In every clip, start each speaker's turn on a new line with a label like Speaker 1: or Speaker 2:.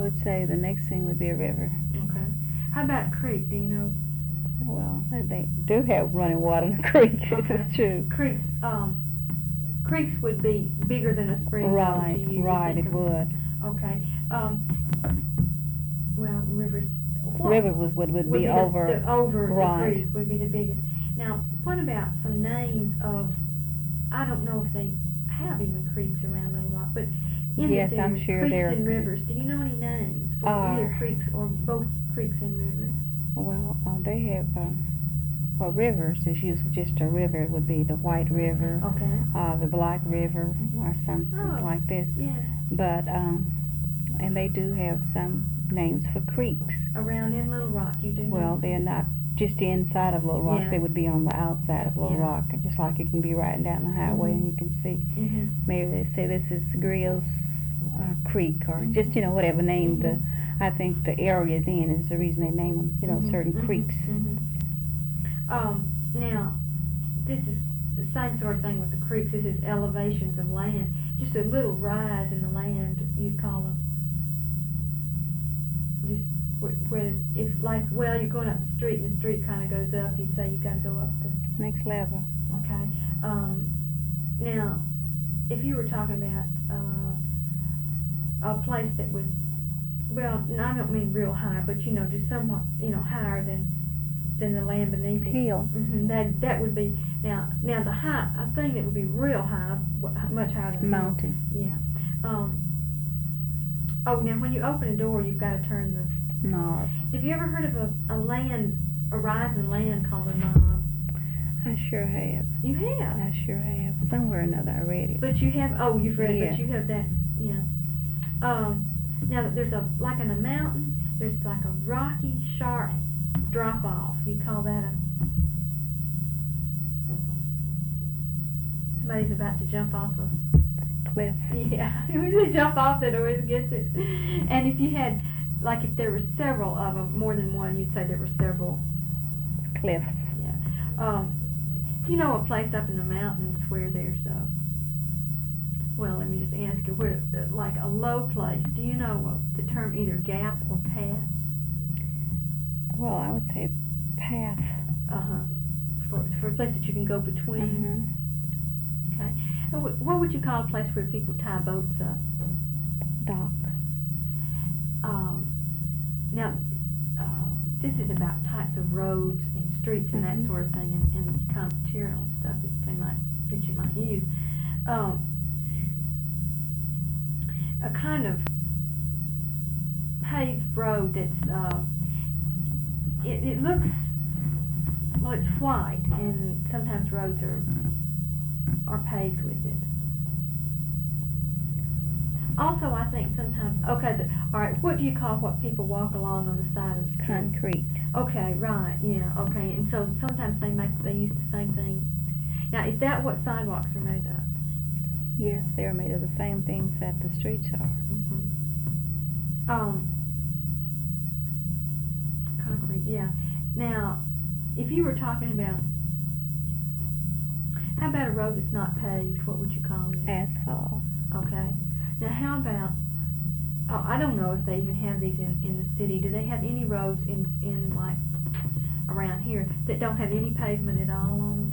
Speaker 1: would say the next thing would be a river.
Speaker 2: Okay. How about creek? Do you know?
Speaker 1: Well, they do have running water in the creek.
Speaker 2: Okay.
Speaker 1: This is true.
Speaker 2: Creeks. Creeks would be bigger than a spring.
Speaker 1: Right.
Speaker 2: To you,
Speaker 1: Right.
Speaker 2: you
Speaker 1: It
Speaker 2: think of?
Speaker 1: would.
Speaker 2: Okay. Well, rivers. What
Speaker 1: River would be over.
Speaker 2: Over
Speaker 1: Right.
Speaker 2: the creek would be the biggest. Now, what about some names of? I don't know if they have even creeks around Little Rock, but in
Speaker 1: Yes,
Speaker 2: this
Speaker 1: I'm
Speaker 2: area,
Speaker 1: sure
Speaker 2: creeks
Speaker 1: there
Speaker 2: and
Speaker 1: are.
Speaker 2: rivers. Do you know any names for either creeks or both creeks and rivers?
Speaker 1: Well, they have. Well, rivers is usually just a river. It would be the White River,
Speaker 2: Okay.
Speaker 1: the Black River, or something
Speaker 2: Oh,
Speaker 1: like this.
Speaker 2: Yeah.
Speaker 1: But and they do have some names for creeks.
Speaker 2: Around in Little Rock, you do.
Speaker 1: Well,
Speaker 2: know?
Speaker 1: they're not just inside of Little Rock.
Speaker 2: Yeah.
Speaker 1: They would be on the outside of Little
Speaker 2: Yeah.
Speaker 1: Rock, and just like you can be riding down the highway and you can see.
Speaker 2: Mhm.
Speaker 1: Maybe they say this is Grills Creek, or
Speaker 2: Mhm.
Speaker 1: just whatever name
Speaker 2: Mhm.
Speaker 1: I think the area is in is the reason they name them. Certain creeks.
Speaker 2: Now, this is the same sort of thing with the creeks. This is elevations of land. Just a little rise in the land, you'd call them. Just where, if like, well, you're going up the street and the street kind of goes up, you'd say you got to go up the.
Speaker 1: Next level.
Speaker 2: Okay. Now, if you were talking about a place that was, well, I don't mean real high, but just somewhat, higher than the land beneath it.
Speaker 1: Hill.
Speaker 2: That would be now the high. A thing that would be real high, much higher than a hill.
Speaker 1: Mountain.
Speaker 2: Yeah. Now when you open a door, you've got to turn the.
Speaker 1: Knob.
Speaker 2: Have you ever heard of a rising land called a knob?
Speaker 1: I sure have.
Speaker 2: You have.
Speaker 1: I sure have. Somewhere or another I read it.
Speaker 2: But you have. Oh, you've read it.
Speaker 1: Yes.
Speaker 2: But you have that. Yeah. Now there's like in a mountain. There's like a rocky, sharp drop off. You call that a. Somebody's about to jump off a.
Speaker 1: Cliff.
Speaker 2: Yeah, when they jump off, that always gets it. And if you had, like, if there were several of them, more than one, you'd say there were several.
Speaker 1: Cliffs.
Speaker 2: Yeah. You know a place up in the mountains where there's well, let me just ask you, where, like a low place, do you know the term either gap or pass?
Speaker 1: Well, I would say path.
Speaker 2: For a place that you can go between. Okay. What would you call a place where people tie boats up?
Speaker 1: Dock.
Speaker 2: Now, this is about types of roads and streets and that sort of thing, and kind of material and stuff that you might use. A kind of paved road that's it looks, well, it's white, and sometimes roads are paved with it. Also, I think sometimes, all right, what do you call what people walk along on the side of the street?
Speaker 1: Concrete.
Speaker 2: Okay, right, yeah, okay, and so sometimes they use the same thing. Now, is that what sidewalks are made of?
Speaker 1: Yes, they're made of the same things that the streets are.
Speaker 2: Concrete, yeah. Now, if you were talking about, how about a road that's not paved, what would you call it?
Speaker 1: Asphalt.
Speaker 2: Okay. Now, how about, I don't know if they even have these in the city. Do they have any roads in like, around here that don't have any pavement at all on them?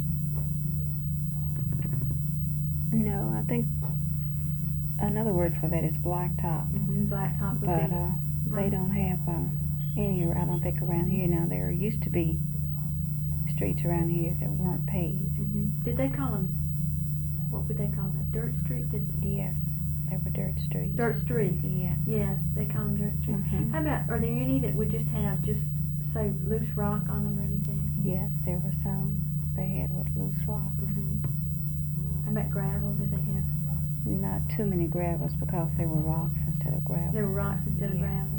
Speaker 1: No, I think another word for that is blacktop.
Speaker 2: Blacktop would
Speaker 1: But
Speaker 2: be.
Speaker 1: they don't have any, I don't think, around here now. There used to be streets around here that weren't paved.
Speaker 2: Did they call them, what would they call that, dirt street?
Speaker 1: Yes, they were dirt streets.
Speaker 2: Dirt street?
Speaker 1: Yes.
Speaker 2: Yeah, they call them dirt street. How about, are there any that would just have, say, loose rock on them or anything?
Speaker 1: Yes, there were some they had with loose rocks.
Speaker 2: How about gravel, did they have?
Speaker 1: Not too many gravels because they were rocks instead of gravel.
Speaker 2: There were rocks instead of
Speaker 1: Yes.
Speaker 2: gravel.